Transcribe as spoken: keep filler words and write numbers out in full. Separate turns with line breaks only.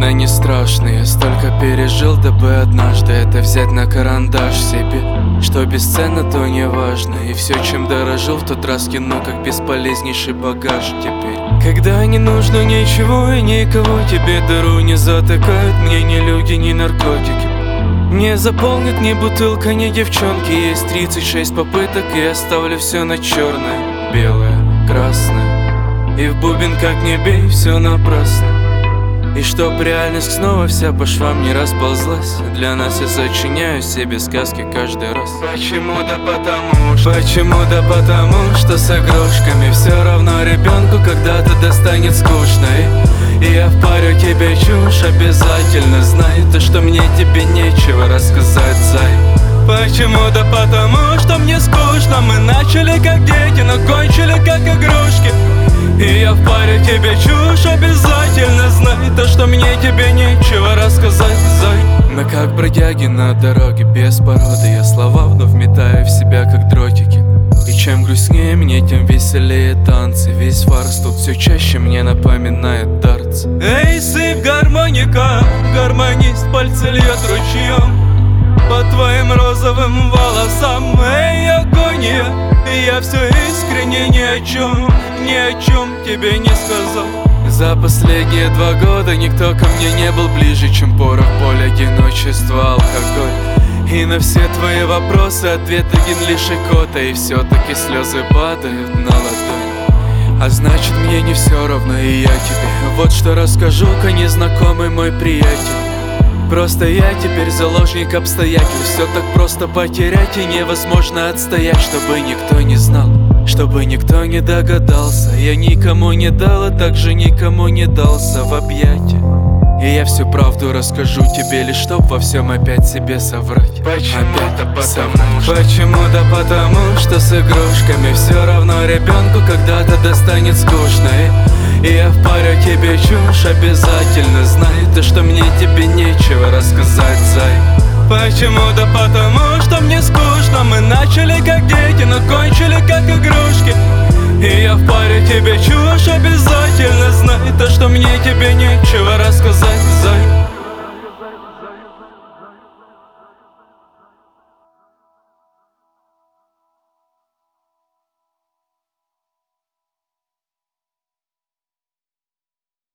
это не страшно. Я столько пережил, дабы однажды это взять на карандаш себе. Что бесценно, то не важно. И все, чем дорожил, в тот раз кино, как бесполезнейший багаж теперь. Когда не нужно ничего и никого, тебе дыру не затыкают. Мне ни люди, ни наркотики не заполнит ни бутылка, ни девчонки. Есть тридцать шесть попыток, и оставлю все на черное, белое, красное. И в бубен как не бей, все напрасно. И чтоб реальность снова вся по швам не расползлась, для нас я сочиняю себе сказки каждый раз. Почему? Да потому что Почему? Да потому что с игрушками все равно ребенку когда-то достанет скучно. И, и я впарю тебе чушь, обязательно знай то, что мне тебе нечего рассказать, зай. Почему? Да потому что мне скучно. Мы начали как дети, но кончили как игрушки. И я впарю тебе чушь, обязательно знай то, что мне тебе нечего рассказать, зай. Мы как бродяги на дороге без породы. Я слова вновь метаю в себя, как дротики. И чем грустнее мне, тем веселее танцы. Весь фарс тут все чаще мне напоминает дартс. Эй, сыпь гармоника, гармонист пальцы льет ручьем по твоим розовым волосам. Эй, агония, я все искренне ни о чем, ни о чем тебе не сказал. За последние два года никто ко мне не был ближе, чем порох, боль, одиночество, алкоголь. И на все твои вопросы ответ один лишь икота. И все-таки слезы падают на ладонь. А значит, мне не все равно, и я тебе вот что расскажу-ка, незнакомый мой приятель. Просто я теперь заложник обстоятельств. Все так просто потерять и невозможно отстоять. Чтобы никто не знал, чтобы никто не догадался. Я никому не дал, а также никому не дался в объятия. И я всю правду расскажу тебе, лишь чтоб во всем опять себе соврать. Почему? Да потому что Почему? Да потому что с игрушками все равно ребенку когда-то достанет скучно. И, и я впарю тебе чушь, обязательно знай то, что мне тебе нечего рассказать, зай. Почему? Да потому что мне скучно. Мы начали как дети, но кончили как игрушки. И я впарю тебе чушь, обязательно знай то, что мне тебе нечего рассказать, зай.